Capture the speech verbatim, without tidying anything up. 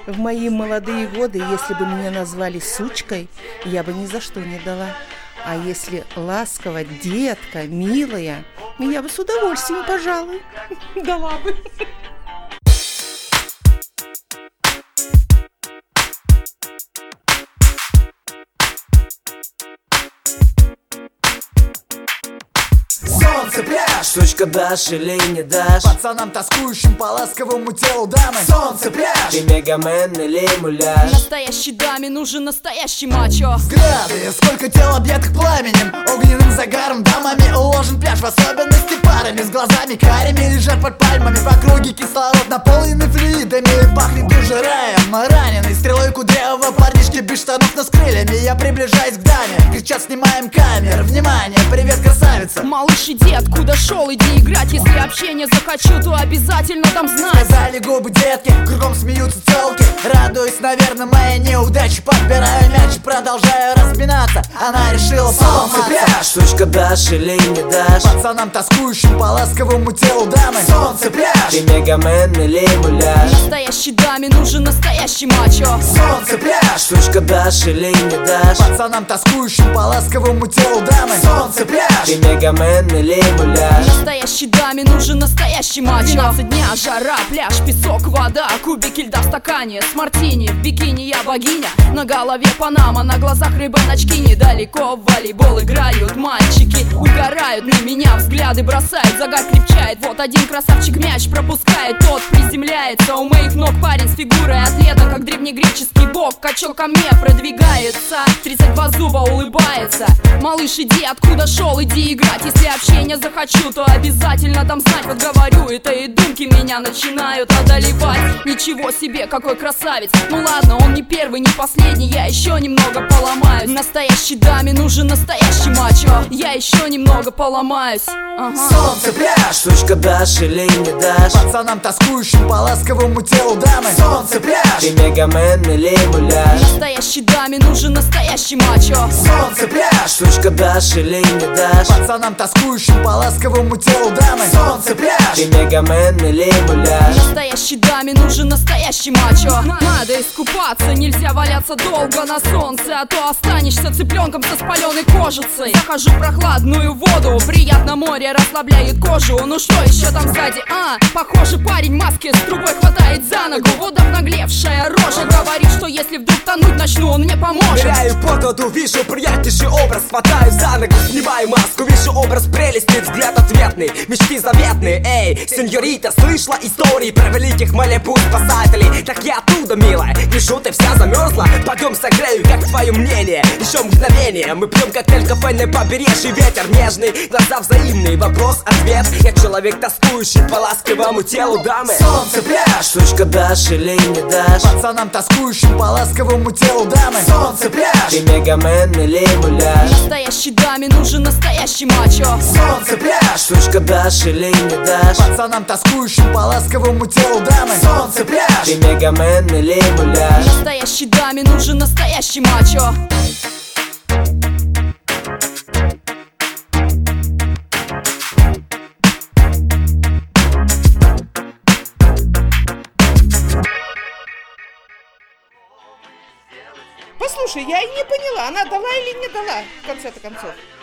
В мои молодые годы, если бы меня назвали сучкой, я бы ни за что не дала. А если ласково, детка, милая, я бы с удовольствием, пожалуй, дала бы. Солнце, пляж, сучка, дашь или не дашь? пацанам, тоскующим по ласковому телу дамы. Солнце, пляж, ты мегамен или муляж? Настоящей даме нужен настоящий мачо. Взгляды, сколько тел объятых пламенем, огненным загаром, дамами уложен пляж. В особенности парами с глазами карими лежат под пальмами. В округе кислород наполненный флюидами, пахнет уже раем. Раненый стрелой кудрявого парнишки без штанов, но с крыльями. Я приближаюсь к даме, кричат: снимаем камеры. Внимание, привет, красавица. Малыш, иди, откуда шел, иди играть. Если общение захочу, то обязательно дам знать. Сказали губы детки, кругом смеются телки. Радуюсь, наверное, моей неудаче. Подбираю мяч и продолжаю разминаться. Она решила поломаться. Пляж, сучка, дашь или не дашь? Пацанам, тоскующим по ласковому телу дамы. Солнце, пляж, ты мегамен или муляж? Настоящей даме нужен настоящий мачо. Солнце, пляж, сучка, дашь или не дашь? Пацанам, тоскующим по ласковому телу дамы. Солнце, пляж, ты мегамен или муляж? Настоящей даме нужен настоящий мачо. двенадцать дня, жара, пляж, песок, вода, кубики льда в стакане с мартини. В бикини я богиня, на голове панама, на глазах рыбоночки. Недалеко в волейбол играют мальчики, угорают на меня, взгляды бросают, загар крепчает. Вот один красавчик мяч пропускает, тот приземляется у моих ног. Парень с фигурой атлета, как древнегреческий бог. Качок ко мне продвигается, тридцать два зуба улыбается. Малыш, иди, откуда шел, иди играть. Если общение захочу, то обязательно дам знать. Вот говорю это, и думки меня начинают одолевать. Ничего себе, какой красавец. Ну ладно, он не первый, не последний, я еще немного поломаюсь. Настоящей даме нужен настоящий мачо. Я еще немного поломаюсь. Ага. Солнце, пляж, сучка, дашь или не дашь? Пацанам, тоскующим по ласковому телу дамы. Солнце, пляж, ты мегамен или муляж? Настоящей даме нужен настоящий мачо. Солнце, пляж, сучка, дашь или не дашь? Пацанам, тоскующим по ласковому телу дамы. Солнце, пляж, ты мегамен или муляж? Настоящей даме нужен настоящий мачо. Надо искупаться, нельзя валяться долго на солнце, а то останешься цыпленком со спаленной кожицей. Захожу в прохладную воду, приятно, море расслабляет кожу. Ну что еще там сзади? А, похоже, парень в маске с трубой хватает за ногу. Вот обнаглевшая рожа говорит, что если вдруг тонуть начну, он мне поможет. Ныряю под воду, вижу приятнейший образ, хватаю за ногу, снимаю маску, вижу образ прелести, взгляд ответный, мечты заветные. Эй, сеньорита, слышала истории про великих Малибу спасателей? Так я оттуда, милая, вижу, ты вся замерзла. Пойдем согрею, как твое мнение? Еще мгновение, мы пьем коктейль, кафе на побережье. Ветер нежный, глаза взаимные, вопрос-ответ. Я человек, тоскующий по ласковому телу дамы. Солнце, пляж, сучка, дашь или не дашь? Пацанам, тоскующим по ласковому телу дамы. Солнце, пляж, ты мегамен или муляж? Настоящей даме нужен настоящий мачо. Солнце, пляж, сучка, дашь или не дашь? Пацанам, тоскующим по ласковому телу дамы. Солнце, пляж, ты мегамен или муляж? Настоящей даме нужен настоящий мачо. Послушай, я и не поняла, она дала или не дала, в конце-то концов.